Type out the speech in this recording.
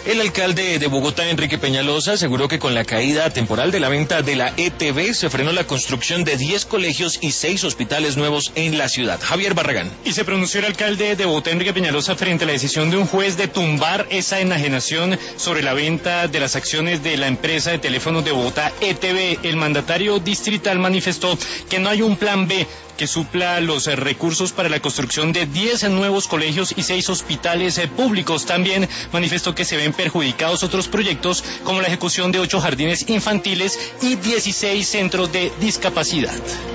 El alcalde de Bogotá, Enrique Peñalosa, aseguró que con la caída temporal de la venta de la ETB se frenó la construcción de 10 colegios y 6 hospitales nuevos en la ciudad. Javier Barragán. Y se pronunció el alcalde de Bogotá, Enrique Peñalosa, frente a la decisión de un juez de tumbar esa enajenación sobre la venta de las acciones de la empresa de teléfonos de Bogotá, ETB. El mandatario distrital manifestó que no hay un plan B que supla los recursos para la construcción de 10 nuevos colegios y 6 hospitales públicos. También manifestó que se ven perjudicados otros proyectos como la ejecución de 8 jardines infantiles y 16 centros de discapacidad.